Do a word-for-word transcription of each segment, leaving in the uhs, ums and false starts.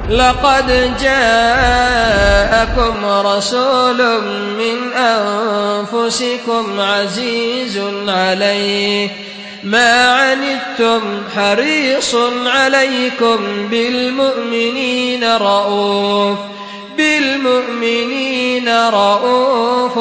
لقد جاءكم رسول من أنفسكم عزيز عليه ما عنتم حريص عليكم بالمؤمنين رؤوف بالمؤمنين رؤوف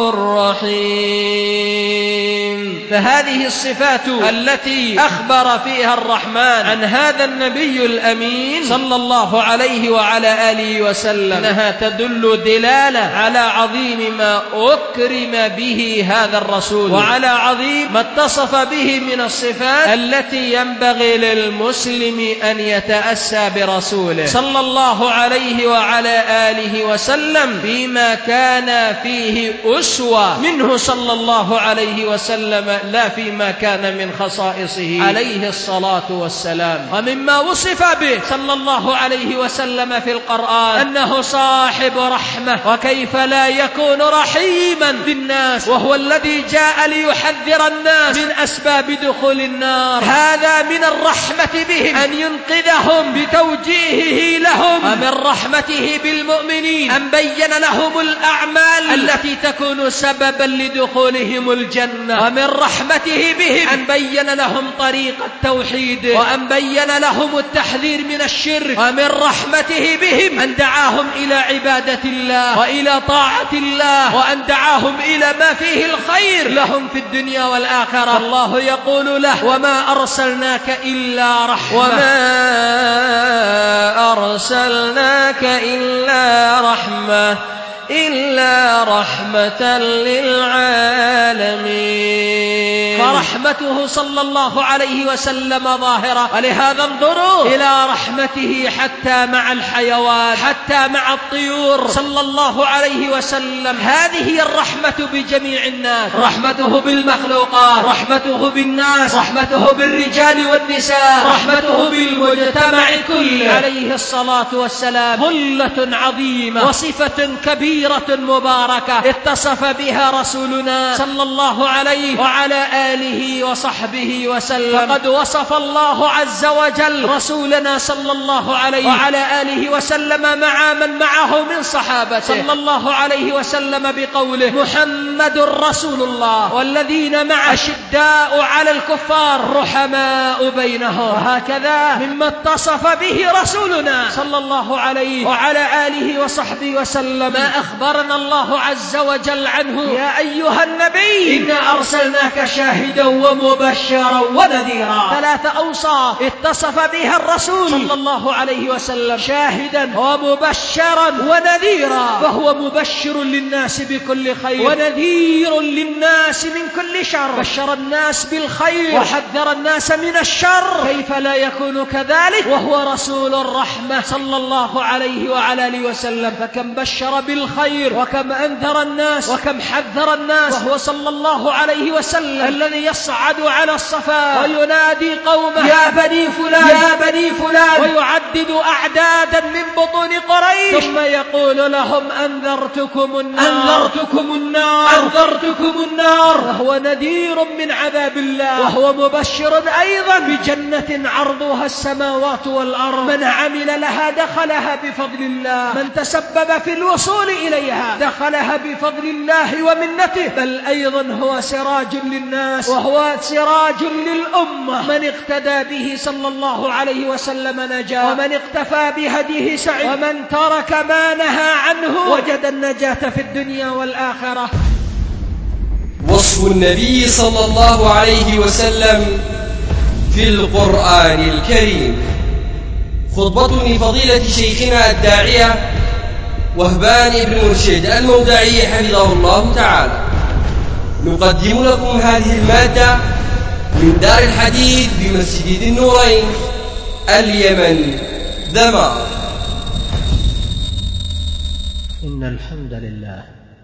رحيم. فهذه الصفات التي أخبر فيها الرحمن عن هذا النبي الأمين صلى الله عليه وعلى آله وسلم إنها تدل دلالة على عظيم ما أكرم به هذا الرسول وعلى عظيم ما اتصف به من الصفات التي ينبغي للمسلم أن يتأسى برسوله صلى الله عليه وعلى آله وسلم فيما كان فيه أسوة منه صلى الله عليه وسلم لا فيما كان من خصائصه عليه الصلاة والسلام. ومما وصف به صلى الله عليه وسلم في القرآن أنه صاحب رحمة، وكيف لا يكون رحيما بالناس وهو الذي جاء ليحذر الناس من أسباب دخول النار. هذا من الرحمة بهم أن ينقذهم بتوجيهه لهم، ومن رحمته بالمؤمنين أن بين لهم الأعمال التي تكون سببا لدخولهم الجنة، ومن رحمته بهم أن بين لهم طريق التوحيد وأن بين لهم التحذير من الشرك، ومن رحمته بهم أن دعاهم إلى عبادة الله وإلى طاعة الله وأن دعاهم إلى ما فيه الخير لهم في الدنيا والآخرة. الله يقول له وما أرسلناك إلا رحمة وما أرسلناك إلا رحمة إلا رحمة للعالمين. فرحمته صلى الله عليه وسلم ظاهرة، ولهذا انظروا إلى رحمته حتى مع الحيوان حتى مع الطيور صلى الله عليه وسلم. هذه الرحمة بجميع الناس، رحمته بالمخلوقات، رحمته بالناس، رحمته بالرجال والنساء، رحمته بالمجتمع كله عليه الصلاة والسلام. ظلة عظيمة وصفة كبيرة مباركة اتصف بها رسولنا صلى الله عليه وعلى آله وصحبه وسلم. فقد وصف الله عز وجل رسولنا صلى الله عليه وعلى آله وسلم مع من معه من صحابته صلى الله عليه وسلم بقوله محمد رسول الله والذين معه أشداء على الكفار رحماء بينهم. وهكذا مما اتصف به رسولنا صلى الله عليه وعلى آله وصحبه وسلم ما أخبرنا الله عز وجل عنه يا أيها النبي إنا أرسلناك شاهدا ومبشرا ونذيرا. ثلاث أوصاف اتصف بها الرسول صلى الله عليه وسلم، شاهدا ومبشرا ونذيرا، فهو مبشر للناس بكل خير ونذير للناس من كل شر. بشر الناس بالخير وحذر الناس من الشر، كيف لا يكون كذلك وهو رسول الرحمة صلى الله عليه وعلى آله وسلم. فكم بشر بالخير وكم أنذر الناس وكم حذر الناس، وهو صلى الله عليه وسلم الذي يصعد على الصفا وينادي قومه يا بني فلان يا بني فلان ويعدد أعدادا من بطون قريش ثم يقول لهم أنذرتكم النار أنذرتكم النار أنذرتكم النار. وهو نذير من عذاب الله وهو مبشر أيضا بجنة عرضها السماوات والأرض، من عمل لها دخلها بفضل الله، من تسبب في الوصول إليها دخلها بفضل الله ومنته، بل أيضا هو سراج للناس وهو سراج للأمة. من اقتدى به صلى الله عليه وسلم نجا، ومن اقتفى بهديه سعد، ومن ترك ما نهى عنه وجد النجاة في الدنيا والآخرة. وصف النبي صلى الله عليه وسلم في القرآن الكريم. خطبة لفضيلة شيخنا الداعية وهبان بن مرشد المودعي حفظه الله تعالى. نقدم لكم هذه المادة من دار الحديث بمسجد النورين اليمن دمار. إن الحمد لله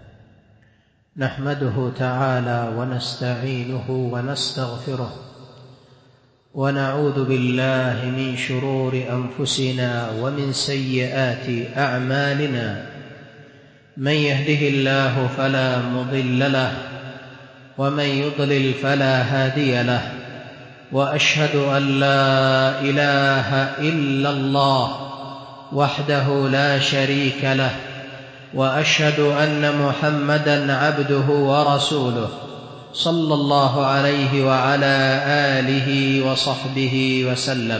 نحمده تعالى ونستعينه ونستغفره ونعوذ بالله من شرور أنفسنا ومن سيئات أعمالنا. من يهده الله فلا مضل له ومن يضلل فلا هادي له، وأشهد أن لا إله إلا الله وحده لا شريك له، وأشهد أن محمدًا عبده ورسوله صلى الله عليه وعلى آله وصحبه وسلم.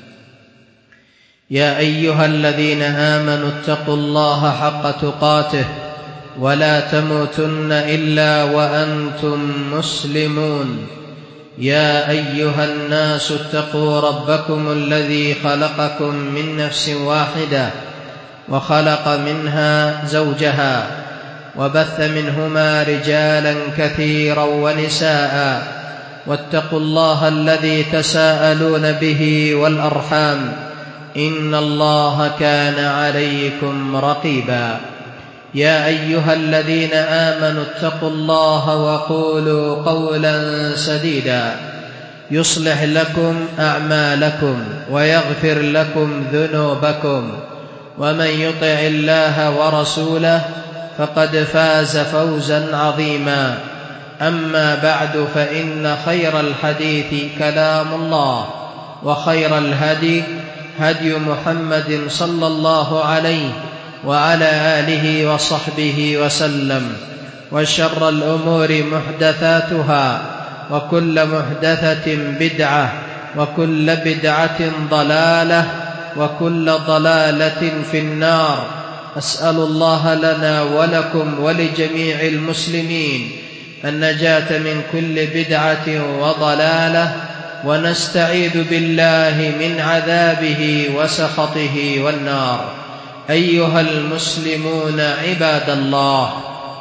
يا أيها الذين آمنوا اتقوا الله حق تقاته ولا تموتن إلا وأنتم مسلمون. يا أيها الناس اتقوا ربكم الذي خلقكم من نفس واحدة وخلق منها زوجها وبث منهما رجالا كثيرا ونساء، واتقوا الله الذي تساءلون به والأرحام إن الله كان عليكم رقيبا. يا أيها الذين آمنوا اتقوا الله وقولوا قولا سديدا يصلح لكم أعمالكم ويغفر لكم ذنوبكم، ومن يطع الله ورسوله فقد فاز فوزا عظيما. أما بعد، فإن خير الحديث كلام الله، وخير الهدي هدي محمد صلى الله عليه وعلى آله وصحبه وسلم، وشر الأمور محدثاتها، وكل محدثة بدعة، وكل بدعة ضلالة، وكل ضلالة في النار. أسأل الله لنا ولكم ولجميع المسلمين النجاة من كل بدعة وضلالة، ونستعيذ بالله من عذابه وسخطه والنار. أيها المسلمون عباد الله،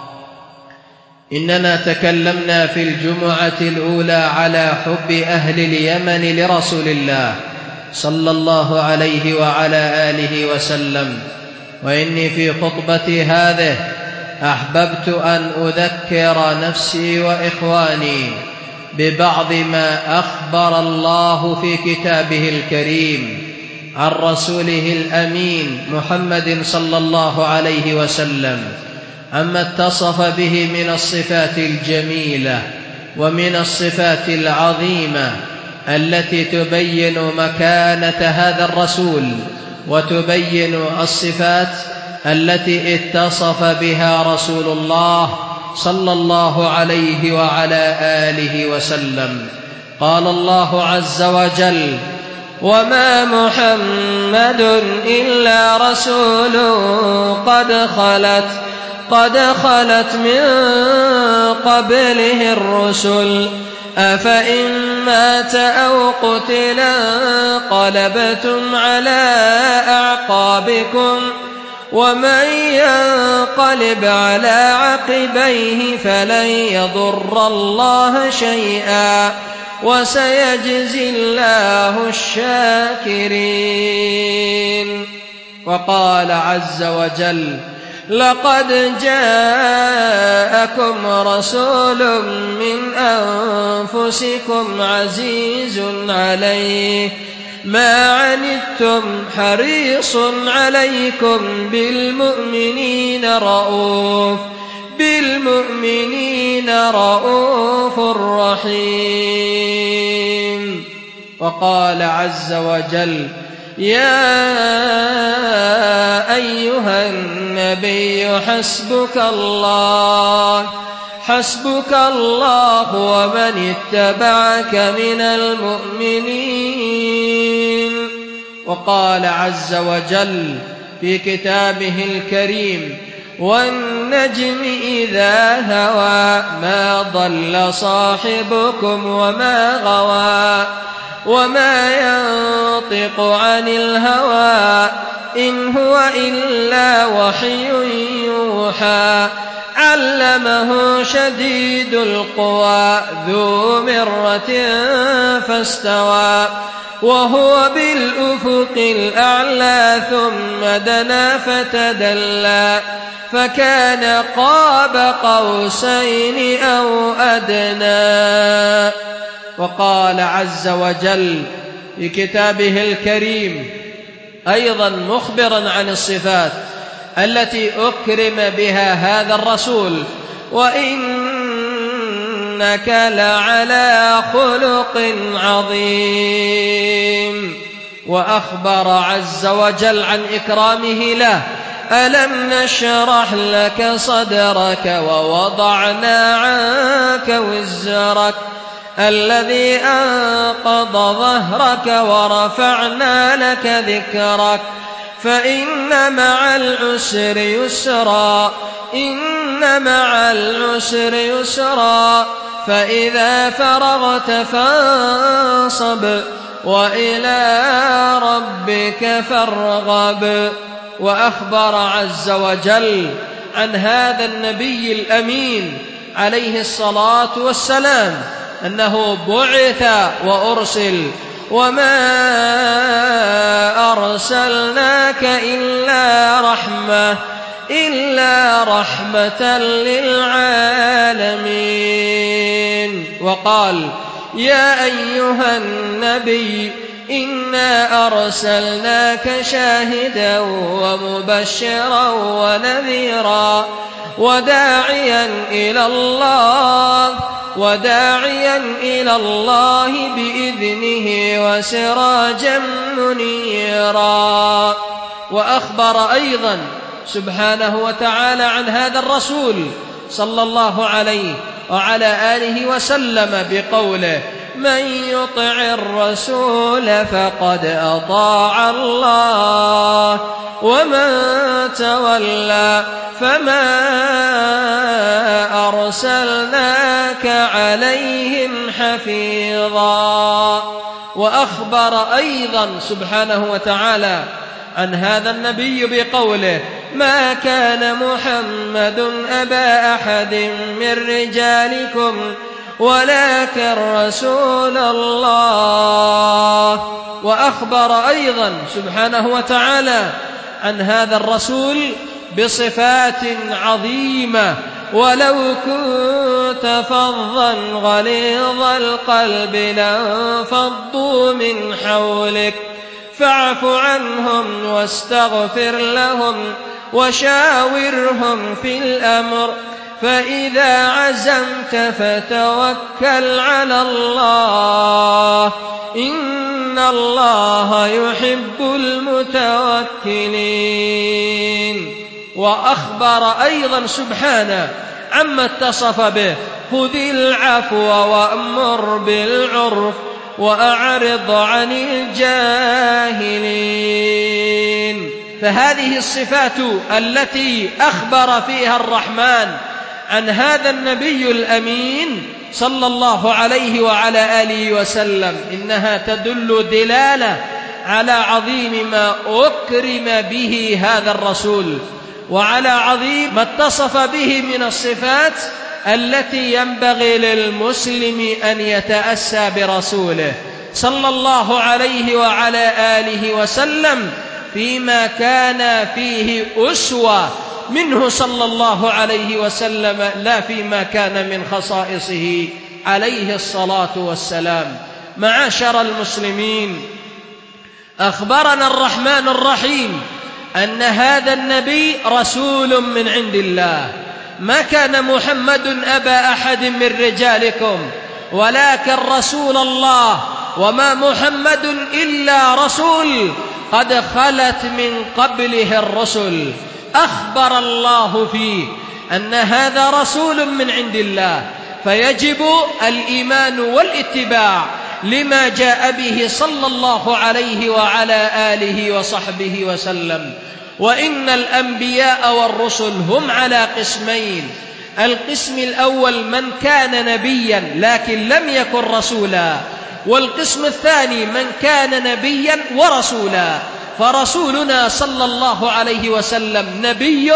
إننا تكلمنا في الجمعة الأولى على حب أهل اليمن لرسول الله صلى الله عليه وعلى آله وسلم، وإني في خطبتي هذه أحببت أن أذكر نفسي وإخواني ببعض ما أخبر الله في كتابه الكريم عن رسوله الأمين محمد صلى الله عليه وسلم، عما اتصف به من الصفات الجميلة ومن الصفات العظيمة التي تبين مكانة هذا الرسول، وتبين الصفات التي اتصف بها رسول الله صلى الله عليه وعلى آله وسلم. قال الله عز وجل: وما محمد إلا رسول قد خلت قد خلت من قبله الرسل أفإن مات أو قتل انقلبتم على أعقابكم ومن ينقلب على عقبيه فلن يضر الله شيئا وسيجزي الله الشاكرين. وقال عز وجل: لقد جاءكم رسول من أنفسكم عزيز عليه ما عنتم حريص عليكم بالمؤمنين رؤوف بالمؤمنين رؤوف رحيم. وقال عز وجل: يا أيها النبي حسبك الله حسبك الله ومن اتبعك من المؤمنين. وقال عز وجل في كتابه الكريم: والنجم إذا هوى ما ضل صاحبكم وما غوى وما ينطق عن الهوى إن هو إلا وحي يوحى علمه شديد القوى ذو مرة فاستوى وهو بالأفق الأعلى ثم دنا فتدلى فكان قاب قوسين أو أدنى. وقال عز وجل في كتابه الكريم أيضا مخبرا عن الصفات التي أكرم بها هذا الرسول: وإنك لعلى خلق عظيم. وأخبر عز وجل عن إكرامه له: ألم نشرح لك صدرك ووضعنا عنك وزرك الذي أنقض ظهرك ورفعنا لك ذكرك فإن مع العسر يسرا إن مع العسر يسرا فإذا فرغت فانصب وإلى ربك فارغب. وأخبر عز وجل عن هذا النبي الأمين عليه الصلاة والسلام أنه بعث وأرسل: وما أرسلناك إلا رحمة إلا رحمة للعالمين. وقال: يا أيها النبي إنا أرسلناك شاهدا ومبشرا ونذيرا وداعيا إلى الله وداعيا إلى الله بإذنه وسراجا منيرا. وأخبر أيضا سبحانه وتعالى عن هذا الرسول صلى الله عليه وعلى آله وسلم بقوله: من يطع الرسول فقد أطاع الله ومن تولى فما أرسلناك عليهم حفيظا. وأخبر أيضا سبحانه وتعالى عن هذا النبي بقوله: ما كان محمد أبا أحد من رجالكم ولكن رسول الله. وأخبر أيضا سبحانه وتعالى عن هذا الرسول بصفات عظيمة: ولو كنت فظا غليظ القلب لانفضوا من حولك فاعف عنهم واستغفر لهم وشاورهم في الأمر فإذا عزمت فتوكل على الله إن الله يحب المتوكلين. وأخبر أيضا سبحانه عما اتصف به: خذ العفو وأمر بالعرف وأعرض عن الجاهلين. فهذه الصفات التي أخبر فيها الرحمن عن هذا النبي الأمين صلى الله عليه وعلى آله وسلم إنها تدل دلالة على عظيم ما أكرم به هذا الرسول وعلى عظيم ما اتصف به من الصفات التي ينبغي للمسلم أن يتأسى برسوله صلى الله عليه وعلى آله وسلم فيما كان فيه أسوة منه صلى الله عليه وسلم، لا فيما كان من خصائصه عليه الصلاة والسلام. معاشر المسلمين، أخبرنا الرحمن الرحيم أن هذا النبي رسول من عند الله. ما كان محمد أبا أحد من رجالكم ولكن رسول الله، وما محمد إلا رسول قد خلت من قبله الرسل. أخبر الله فيه أن هذا رسول من عند الله، فيجب الإيمان والاتباع لما جاء به صلى الله عليه وعلى آله وصحبه وسلم. وإن الأنبياء والرسل هم على قسمين: القسم الأول من كان نبيا لكن لم يكن رسولا، والقسم الثاني من كان نبيا ورسولا. فرسولنا صلى الله عليه وسلم نبي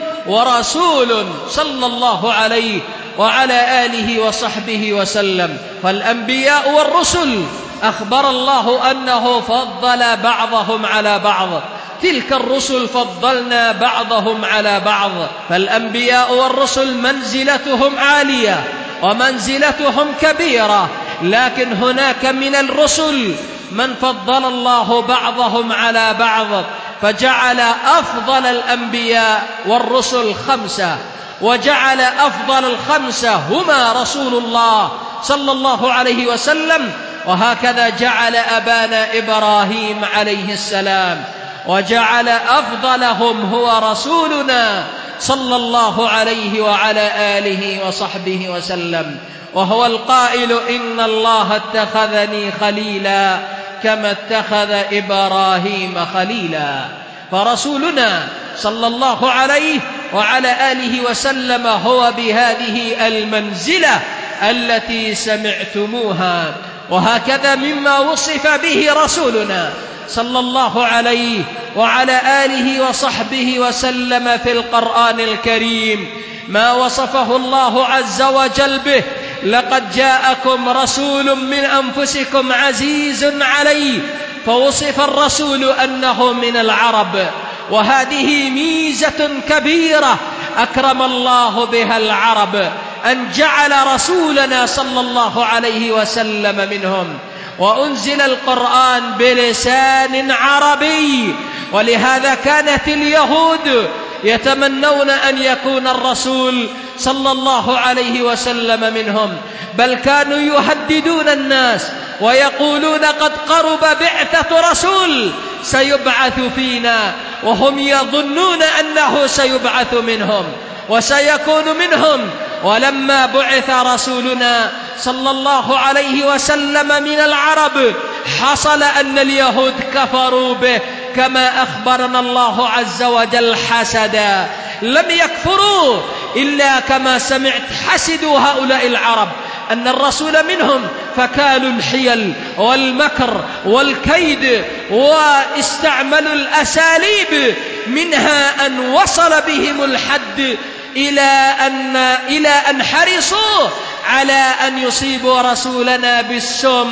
ورسول صلى الله عليه وعلى آله وصحبه وسلم. فالأنبياء والرسل أخبر الله أنه فضل بعضهم على بعض، تلك الرسل فضلنا بعضهم على بعض. فالأنبياء والرسل منزلتهم عالية ومنزلتهم كبيرة، لكن هناك من الرسل من فضل الله بعضهم على بعض، فجعل أفضل الأنبياء والرسل خمسة، وجعل أفضل الخمسة هما رسول الله صلى الله عليه وسلم وهكذا جعل أبانا إبراهيم عليه السلام، وجعل أفضلهم هو رسولنا صلى الله عليه وعلى آله وصحبه وسلم، وهو القائل: إن الله اتخذني خليلا كما اتخذ إبراهيم خليلا. فرسولنا صلى الله عليه وعلى آله وسلم هو بهذه المنزلة التي سمعتموها. وهكذا مما وصف به رسولنا صلى الله عليه وعلى آله وصحبه وسلم في القرآن الكريم ما وصفه الله عز وجل به: لقد جاءكم رسول من أنفسكم عزيز عليه. فوصف الرسول أنه من العرب، وهذه ميزة كبيرة أكرم الله بها العرب، أن جعل رسولنا صلى الله عليه وسلم منهم، وأنزل القرآن بلسان عربي. ولهذا كانت اليهود يتمنون أن يكون الرسول صلى الله عليه وسلم منهم، بل كانوا يهددون الناس ويقولون: قد قرب بعثة رسول سيبعث فينا، وهم يظنون أنه سيبعث منهم وسيكون منهم. ولما بعث رسولنا صلى الله عليه وسلم من العرب، حصل أن اليهود كفروا به كما أخبرنا الله عز وجل حسدا. لم يكفروا إلا كما سمعت حسدوا هؤلاء العرب أن الرسول منهم، فكالوا الحيل والمكر والكيد واستعملوا الأساليب، منها أن وصل بهم الحد إلى أن إلى أن حرصوا على أن يصيبوا رسولنا بالسم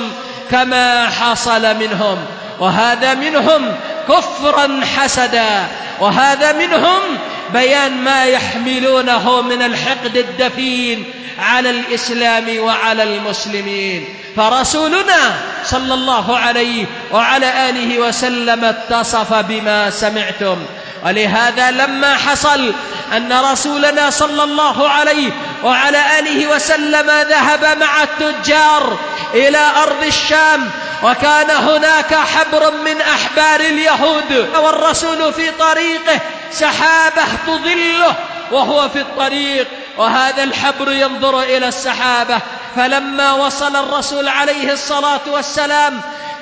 كما حصل منهم. وهذا منهم كفرا حسدا، وهذا منهم بيان ما يحملونه من الحقد الدفين على الإسلام وعلى المسلمين. فرسولنا صلى الله عليه وعلى آله وسلم اتصف بما سمعتم. ولهذا لما حصل أن رسولنا صلى الله عليه وعلى آله وسلم ذهب مع التجار إلى أرض الشام، وكان هناك حبر من أحبار اليهود، والرسول في طريقه سحابة تظله وهو في الطريق، وهذا الحبر ينظر إلى السحابة. فلما وصل الرسول عليه الصلاة والسلام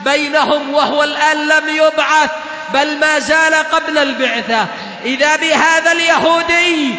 بينهم وهو الآن لم يبعث بل ما زال قبل البعثة، إذا بهذا اليهودي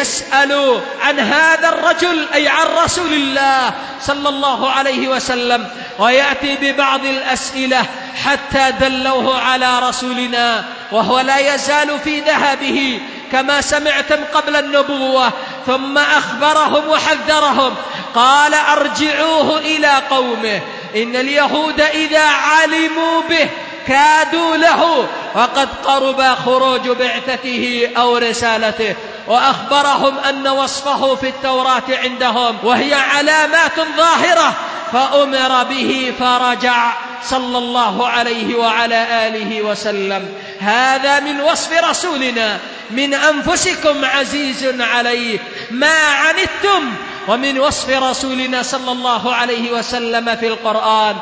يسأل عن هذا الرجل، أي عن رسول الله صلى الله عليه وسلم، ويأتي ببعض الأسئلة حتى دلوه على رسولنا، وهو لا يزال في ذهبه كما سمعتم قبل النبوة. ثم أخبرهم وحذرهم، قال: أرجعوه إلى قومه، إن اليهود إذا علموا به كادوا له، وقد قرب خروج بعثته أو رسالته. وأخبرهم أن وصفه في التوراة عندهم، وهي علامات ظاهرة، فأمر به فرجع صلى الله عليه وعلى آله وسلم. هذا من وصف رسولنا: من أنفسكم عزيز عليه ما عنتم. ومن وصف رسولنا صلى الله عليه وسلم في القرآن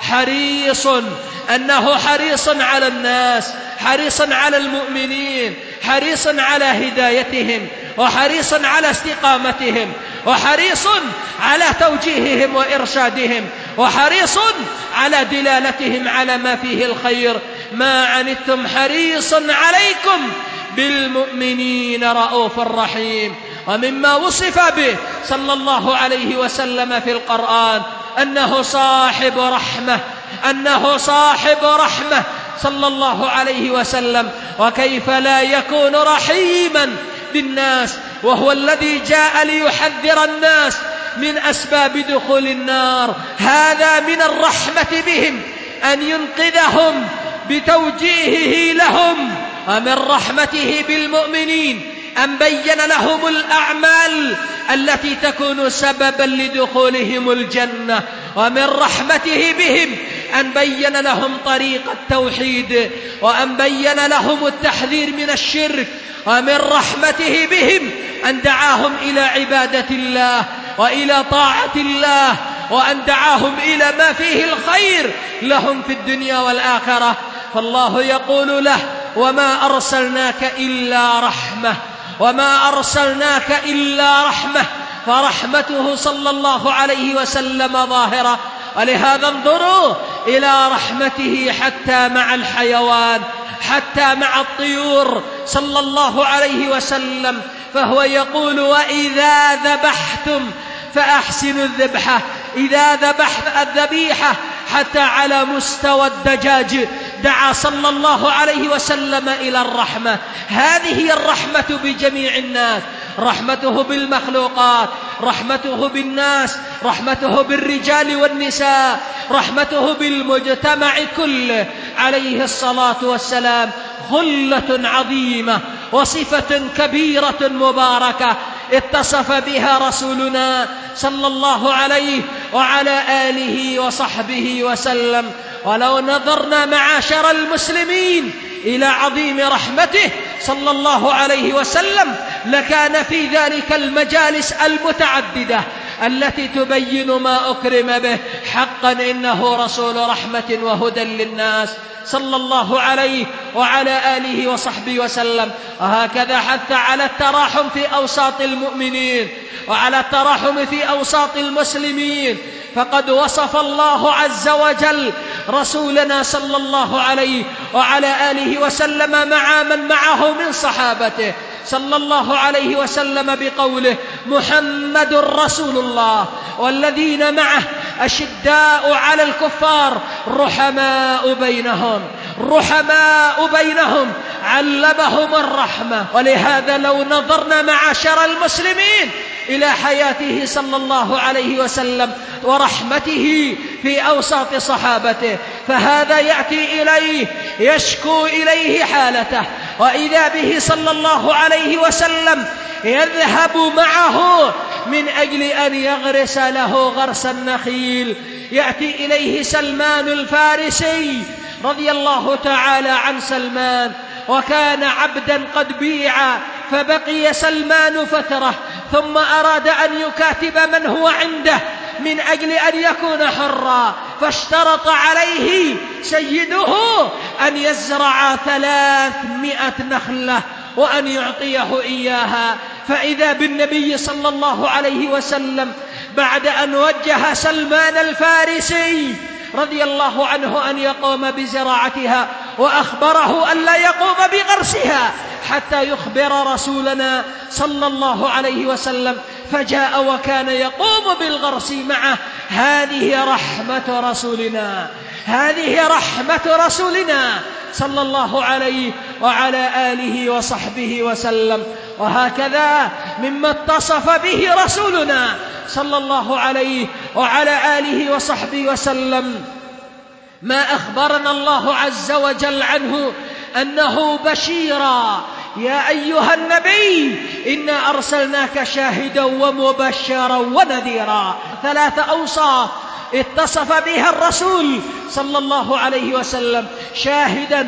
حريص، أنه حريص على الناس، حريص على المؤمنين، حريص على هدايتهم، وحريص على استقامتهم، وحريص على توجيههم وإرشادهم، وحريص على دلالتهم على ما فيه الخير. ما عنتم حريص عليكم بالمؤمنين رؤوف رحيم. ومما وصف به صلى الله عليه وسلم في القرآن أنه صاحب رحمة، أنه صاحب رحمة صلى الله عليه وسلم. وكيف لا يكون رحيما بالناس وهو الذي جاء ليحذر الناس من أسباب دخول النار؟ هذا من الرحمة بهم أن ينقذهم بتوجيهه لهم، ومن رحمته بالمؤمنين أن بين لهم الأعمال التي تكون سببا لدخولهم الجنة، ومن رحمته بهم أن بين لهم طريق التوحيد، وأن بين لهم التحذير من الشرك، ومن رحمته بهم أن دعاهم إلى عبادة الله وإلى طاعة الله، وأن دعاهم إلى ما فيه الخير لهم في الدنيا والآخرة. فالله يقول له: وما أرسلناك إلا رحمة، وما أرسلناك إلا رحمة. فرحمته صلى الله عليه وسلم ظاهرة، ولهذا انظروا إلى رحمته حتى مع الحيوان، حتى مع الطيور صلى الله عليه وسلم. فهو يقول: وإذا ذبحتم فأحسنوا الذبحة. إذا ذبحت الذبيحة حتى على مستوى الدجاج دعا صلى الله عليه وسلم إلى الرحمة. هذه هي الرحمة بجميع الناس، رحمته بالمخلوقات، رحمته بالناس، رحمته بالرجال والنساء، رحمته بالمجتمع كله عليه الصلاة والسلام. خلة عظيمة وصفة كبيرة مباركة اتصف بها رسولنا صلى الله عليه وعلى آله وصحبه وسلم. ولو نظرنا معاشر المسلمين إلى عظيم رحمته صلى الله عليه وسلم لكان في ذلك المجالس المتعددة التي تبين ما أكرم به. حقا إنه رسول رحمة وهدى للناس صلى الله عليه وعلى آله وصحبه وسلم. وهكذا حث على التراحم في أوساط المؤمنين وعلى التراحم في أوساط المسلمين. فقد وصف الله عز وجل رسولنا صلى الله عليه وعلى آله وسلم مع من معه من صحابته صلى الله عليه وسلم بقوله: محمد رسول الله والذين معه أشداء على الكفار رحماء بينهم، رحماء بينهم، علمهم الرحمة. ولهذا لو نظرنا معاشر المسلمين إلى حياته صلى الله عليه وسلم ورحمته في أوساط صحابته، فهذا يأتي إليه يشكو إليه حالته، وإذا به صلى الله عليه وسلم يذهب معه من أجل أن يغرس له غرس النخيل. يأتي إليه سلمان الفارسي رضي الله تعالى عن سلمان، وكان عبدا قد بيع، فبقي سلمان فترة ثم أراد أن يكاتب من هو عنده من أجل أن يكون حرا، فاشترط عليه سيده أن يزرع ثلاثمائة نخلة وأن يعطيه إياها. فإذا بالنبي صلى الله عليه وسلم بعد أن وجه سلمان الفارسي رضي الله عنه أن يقوم بزراعتها وأخبره أن لا يقوم بغرسها حتى يخبر رسولنا صلى الله عليه وسلم، فجاء وكان يقوم بالغرس معه. هذه رحمة رسولنا، هذه رحمة رسولنا صلى الله عليه وعلى آله وصحبه وسلم. وهكذا مما اتصف به رسولنا صلى الله عليه وعلى آله وصحبه وسلم ما أخبرنا الله عز وجل عنه أنه بشيرا: يا أيها النبي إنا أرسلناك شاهدا ومبشرا ونذيرا. ثلاث أوصاف اتصف بها الرسول صلى الله عليه وسلم: شاهدا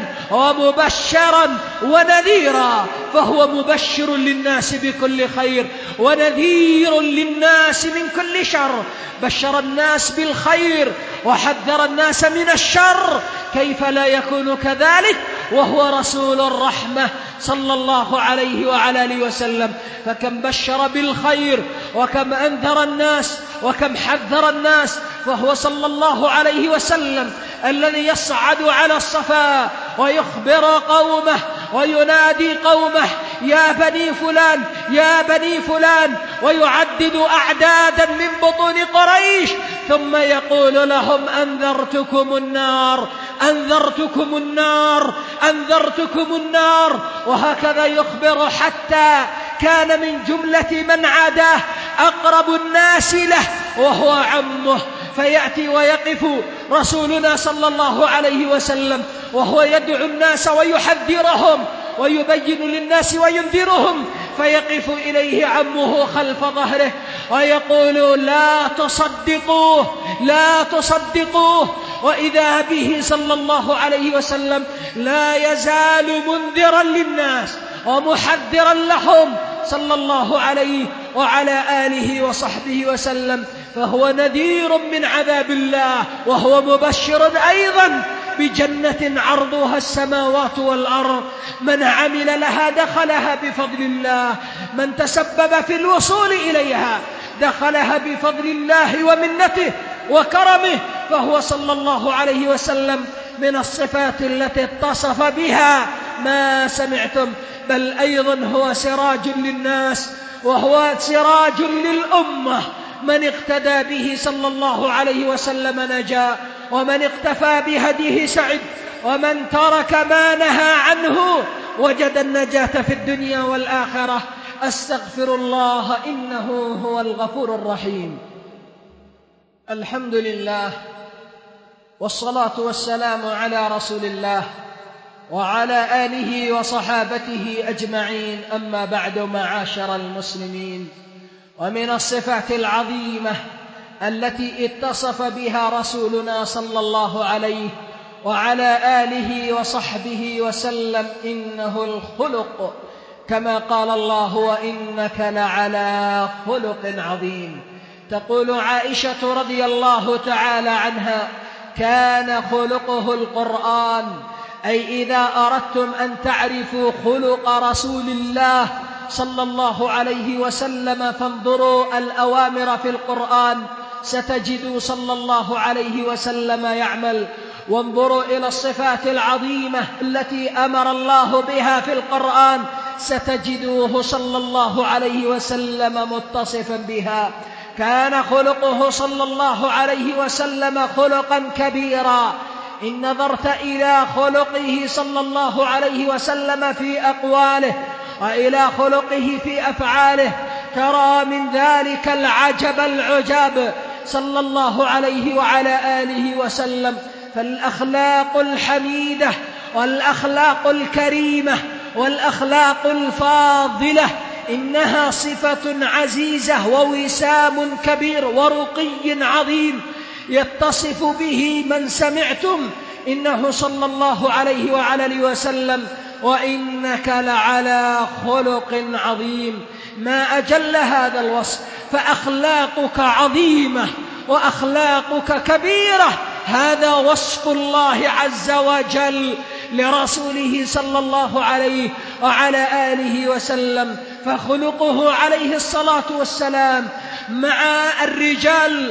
ومبشرا ونذيرا، فهو مبشر للناس بكل خير ونذير للناس من كل شر. بشر الناس بالخير وحذر الناس من الشر، كيف لا يكون كذلك وهو رسول الرحمة صلى الله عليه وعلى آله وسلم؟ فكم بشر بالخير وكم أنذر الناس وكم حذر الناس. فهو صلى الله عليه وسلم الذي يصعد على الصفا ويخبر قومه وينادي قومه: يا بني فلان، يا بني فلان، ويعدد أعدادا من بطون قريش، ثم يقول لهم: أنذرتكم النار، أنذرتكم النار، أنذرتكم النار. وهكذا يخبر حتى كان من جملة من عاداه أقرب الناس له وهو عمه، فيأتي ويقف رسولنا صلى الله عليه وسلم وهو يدعو الناس ويحذرهم ويبين للناس وينذرهم، فيقف إليه عمه خلف ظهره ويقول: لا تصدقوه، لا تصدقوه. وإذا به صلى الله عليه وسلم لا يزال منذرا للناس ومحذرا لهم صلى الله عليه وعلى آله وصحبه وسلم، فهو نذير من عذاب الله، وهو مبشر أيضا بجنة عرضها السماوات والأرض. من عمل لها دخلها بفضل الله، من تسبب في الوصول إليها دخلها بفضل الله ومنته وكرمه. فهو صلى الله عليه وسلم من الصفات التي اتصف بها ما سمعتم، بل أيضا هو سراج للناس، وهو سراج للأمة. من اقتدى به صلى الله عليه وسلم نجا، ومن اقتفى بهديه سعد، ومن ترك ما نهى عنه وجد النجاة في الدنيا والآخرة. أستغفر الله إنه هو الغفور الرحيم. الحمد لله، والصلاة والسلام على رسول الله وعلى آله وصحابته أجمعين. أما بعد، معاشر المسلمين، ومن الصفات العظيمة التي اتصف بها رسولنا صلى الله عليه وعلى آله وصحبه وسلم إنه الخلق، كما قال الله: وإنك لعلى خلق عظيم. تقول عائشة رضي الله تعالى عنها: كان خلقه القرآن. أي إذا أردتم أن تعرفوا خلق رسول الله صلى الله عليه وسلم فانظروا الأوامر في القرآن، ستجدوا صلى الله عليه وسلم يعمل. وانظروا إلى الصفات العظيمة التي أمر الله بها في القرآن، ستجدوه صلى الله عليه وسلم متصفا بها. كان خلقه صلى الله عليه وسلم خلقا كبيرا. إن نظرت إلى خلقه صلى الله عليه وسلم في أقواله وإلى خلقه في أفعاله ترى من ذلك العجب العجاب صلى الله عليه وعلى آله وسلم. فالأخلاق الحميدة والأخلاق الكريمة والأخلاق الفاضلة إنها صفة عزيزة ووسام كبير ورقي عظيم يتصف به من سمعتم إنه صلى الله عليه وعلى آله وسلم: وإنك لعلى خلق عظيم. ما أجل هذا الوصف، فأخلاقك عظيمة وأخلاقك كبيرة. هذا وصف الله عز وجل لرسوله صلى الله عليه وعلى آله وسلم. فخلقه عليه الصلاة والسلام مع الرجال،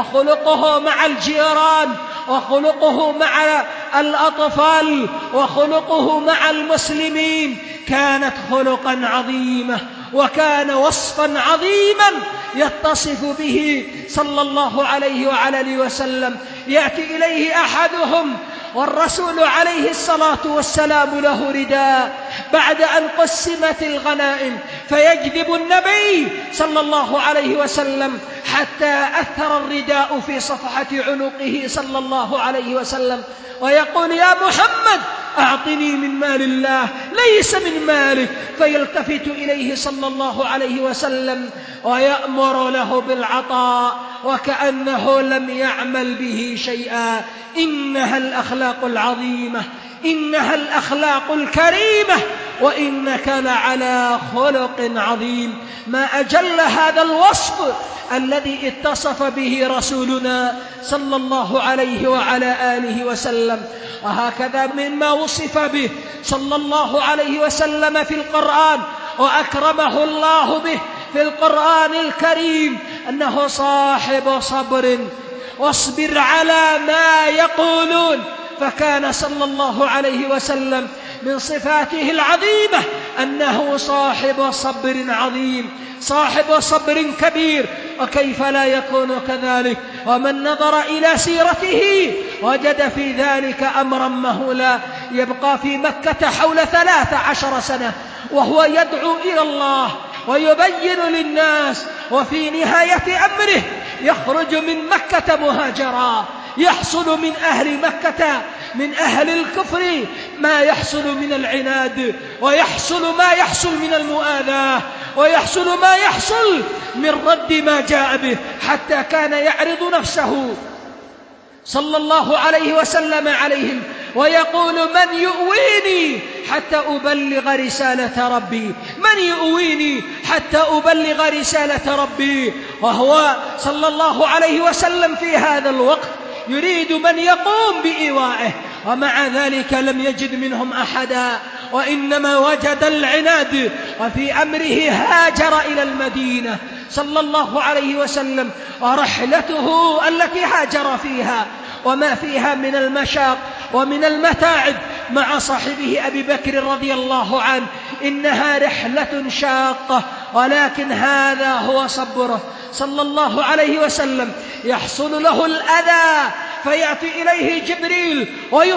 وخلقه مع الجيران، وخلقه مع الأطفال، وخلقه مع المسلمين كانت خلقا عظيمة، وكان وصفا عظيما يتصف به صلى الله عليه وعلى آله وسلم. يأتي إليه أحدهم والرسول عليه الصلاة والسلام له رداء بعد أن قسمت الغنائم، فيجذب النبي صلى الله عليه وسلم حتى أثر الرداء في صفحة عنقه صلى الله عليه وسلم، ويقول: يا محمد أعطني من مال الله ليس من مالك. فيلتفت إليه صلى الله عليه وسلم ويأمر له بالعطاء وكأنه لم يعمل به شيئا. إنها الأخلاق العظيمة، إنها الأخلاق الكريمة، وإنك لعلى خلق عظيم. ما أجل هذا الوصف الذي اتصف به رسولنا صلى الله عليه وعلى آله وسلم. وهكذا مما وصف به صلى الله عليه وسلم في القرآن وأكرمه الله به في القرآن الكريم أنه صاحب صبر، واصبر على ما يقولون. فكان صلى الله عليه وسلم من صفاته العظيمة أنه صاحب صبر عظيم، صاحب صبر كبير. وكيف لا يكون كذلك؟ ومن نظر إلى سيرته وجد في ذلك أمرا مهولا. يبقى في مكة حول ثلاث عشر سنة وهو يدعو إلى الله ويبين للناس، وفي نهاية أمره يخرج من مكة مهاجرا. يحصل من أهل مكة من أهل الكفر ما يحصل من العناد، ويحصل ما يحصل من المؤاذاة، ويحصل ما يحصل من رد ما جاء به، حتى كان يعرض نفسه صلى الله عليه وسلم عليهم ويقول: من يؤويني حتى أبلغ رسالة ربي؟ من يؤويني حتى أبلغ رسالة ربي. وهو صلى الله عليه وسلم في هذا الوقت يريد من يقوم بإيوائه، ومع ذلك لم يجد منهم أحدا، وإنما وجد العناد. وفي أمره هاجر إلى المدينة صلى الله عليه وسلم، ورحلته التي هاجر فيها وما فيها من المشاق ومن المتاعب مع صاحبه أبي بكر رضي الله عنه إنها رحلة شاقة، ولكن هذا هو صبره صلى الله عليه وسلم. يحصل له الأذى فيأتي إليه جبريل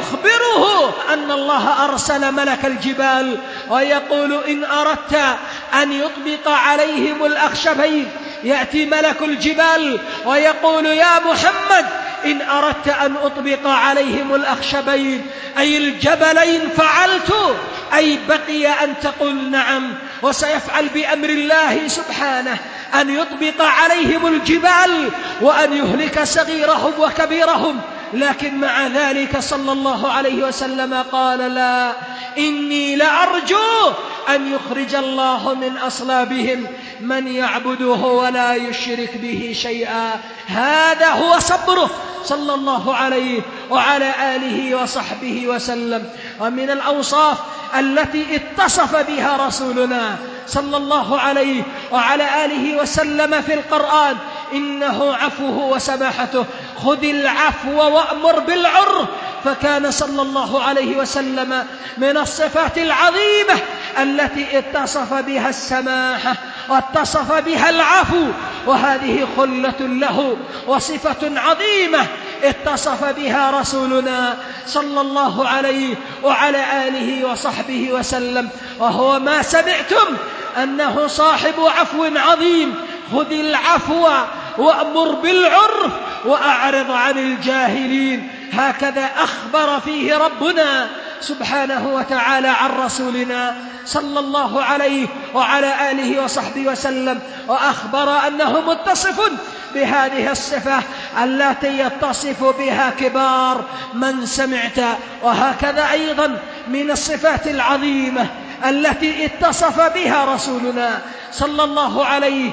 ويخبره أن الله أرسل ملك الجبال ويقول إن أردت أن يطبق عليهم الأخشبين، يأتي ملك الجبال ويقول يا محمد إن أردت أن أطبق عليهم الأخشبين أي الجبلين فعلت، أي بقي أن تقول نعم، وسيفعل بأمر الله سبحانه أن يطبق عليهم الجبال وأن يهلك صغيرهم وكبيرهم. لكن مع ذلك صلى الله عليه وسلم قال لا، إني لأرجو أن يخرج الله من أصلابهم من يعبده ولا يشرك به شيئا. هذا هو صبره صلى الله عليه وعلى آله وصحبه وسلم. ومن الأوصاف التي اتصف بها رسولنا صلى الله عليه وعلى آله وسلم في القرآن إنه عفوه وسماحته. خذ العفو وأمر بالعرف. فكان صلى الله عليه وسلم من الصفات العظيمة التي اتصف بها السماحة واتصف بها العفو، وهذه خلة له وصفة عظيمة اتصف بها رسولنا صلى الله عليه وعلى آله وصحبه وسلم. وهو ما سمعتم أنه صاحب عفو عظيم. خذ العفو وأمر بالعرف وأعرض عن الجاهلين. هكذا أخبر فيه ربنا سبحانه وتعالى عن رسولنا صلى الله عليه وعلى آله وصحبه وسلم، وأخبر أنه متصف بهذه الصفة التي يتصف بها كبار من سمعت. وهكذا أيضا من الصفات العظيمة التي اتصف بها رسولنا صلى الله عليه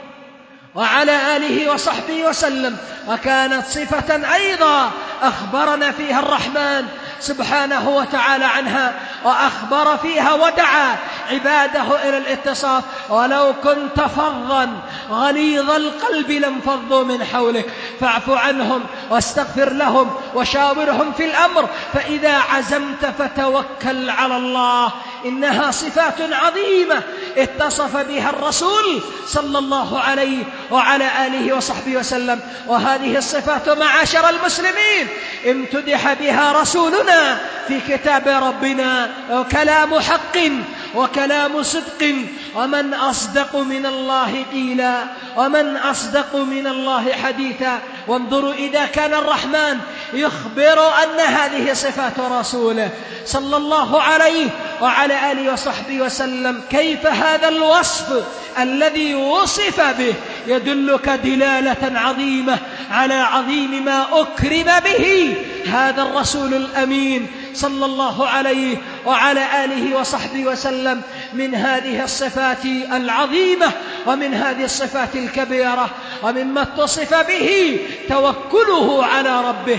وعلى آله وصحبه وسلم، وكانت صفة أيضا أخبرنا فيها الرحمن سبحانه وتعالى عنها، وأخبر فيها ودعا عباده إلى الاتصاف. ولو كنت فظا غليظ القلب لانفضوا من حولك فاعف عنهم واستغفر لهم وشاورهم في الأمر فإذا عزمت فتوكل على الله. إنها صفات عظيمة اتصف بها الرسول صلى الله عليه وعلى آله وصحبه وسلم. وهذه الصفات معاشر المسلمين امتدح بها رسولنا في كتاب ربنا، كلام حق وكلام صدق، ومن أصدق من الله قيلا ومن أصدق من الله حديثا. وانظروا إذا كان الرحمن يخبر أن هذه صفات رسوله صلى الله عليه وعلى آله وصحبه وسلم، كيف هذا الوصف الذي وصف به يدلك دلالة عظيمة على عظيم ما أكرم به هذا الرسول الأمين صلى الله عليه وعلى آله وصحبه وسلم من هذه الصفات العظيمة ومن هذه الصفات الكبيرة. ومما اتصف به توكله على ربه،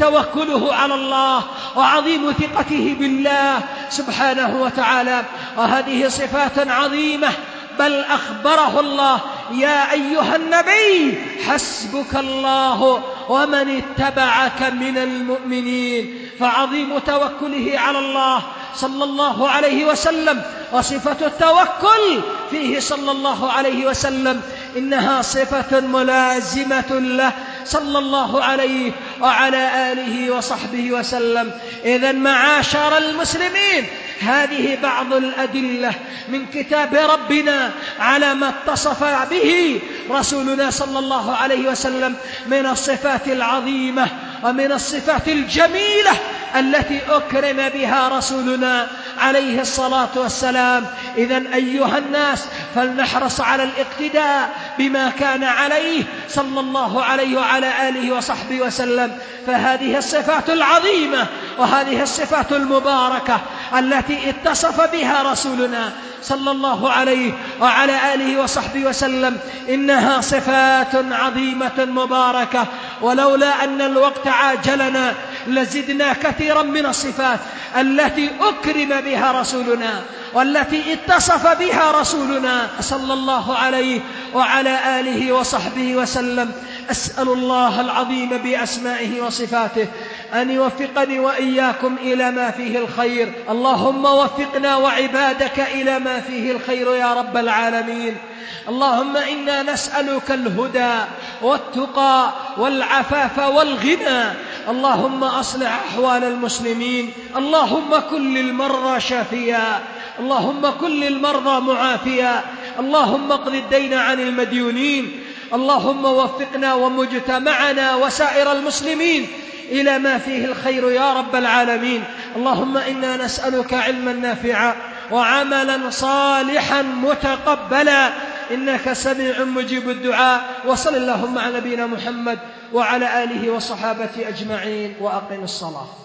توكله على الله وعظيم ثقته بالله سبحانه وتعالى. وهذه صفات عظيمة، بل أخبره الله يا أيها النبي حسبك الله ومن اتبعك من المؤمنين. فعظيم توكله على الله صلى الله عليه وسلم، وصفة التوكل فيه صلى الله عليه وسلم إنها صفة ملازمة له صلى الله عليه وعلى آله وصحبه وسلم. إذن معاشر المسلمين، هذه بعض الأدلة من كتاب ربنا على ما اتصف به رسولنا صلى الله عليه وسلم من الصفات العظيمة ومن الصفات الجميلة التي أكرم بها رسولنا عليه الصلاة والسلام. إذن أيها الناس فلنحرص على الاقتداء بما كان عليه صلى الله عليه وعلى آله وصحبه وسلم، فهذه الصفات العظيمة وهذه الصفات المباركة التي اتصف بها رسولنا صلى الله عليه وعلى آله وصحبه وسلم إنها صفات عظيمة مباركة، ولولا أن الوقت عاجلنا لزدنا كثيرا من الصفات التي أكرم بها رسولنا والتي اتصف بها رسولنا صلى الله عليه وعلى آله وصحبه وسلم. أسأل الله العظيم بأسمائه وصفاته أن يوفقني وإياكم إلى ما فيه الخير. اللهم وفقنا وعبادك إلى ما فيه الخير يا رب العالمين. اللهم إنا نسألك الهدى والتقى والعفاف والغنى. اللهم أصلح أحوال المسلمين. اللهم كن للمرضى شافيا، اللهم كن للمرضى معافيا، اللهم اقض الدين عن المديونين. اللهم وفقنا ومجتمعنا وسائر المسلمين إلى ما فيه الخير يا رب العالمين. اللهم إنا نسألك علما نافعا وعملا صالحا متقبلا، إنك سميع مجيب الدعاء. وصل اللهم على نبينا محمد وعلى آله وصحابته أجمعين، وأقم الصلاة.